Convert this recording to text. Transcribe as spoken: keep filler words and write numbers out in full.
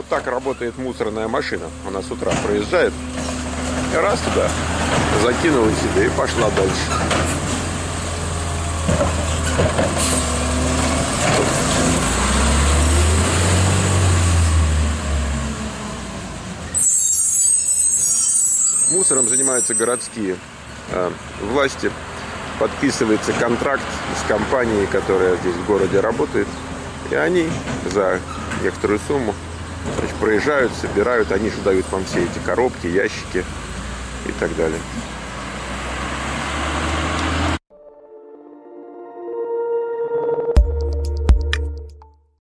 Вот так работает мусорная машина. Она с утра проезжает, раз туда закинула себе и пошла дальше. Мусором занимаются городские э, власти. Подписывается контракт с компанией, которая здесь в городе работает. И они за некоторую сумму, значит, проезжают, собирают. Они же дают вам все эти коробки, ящики и так далее.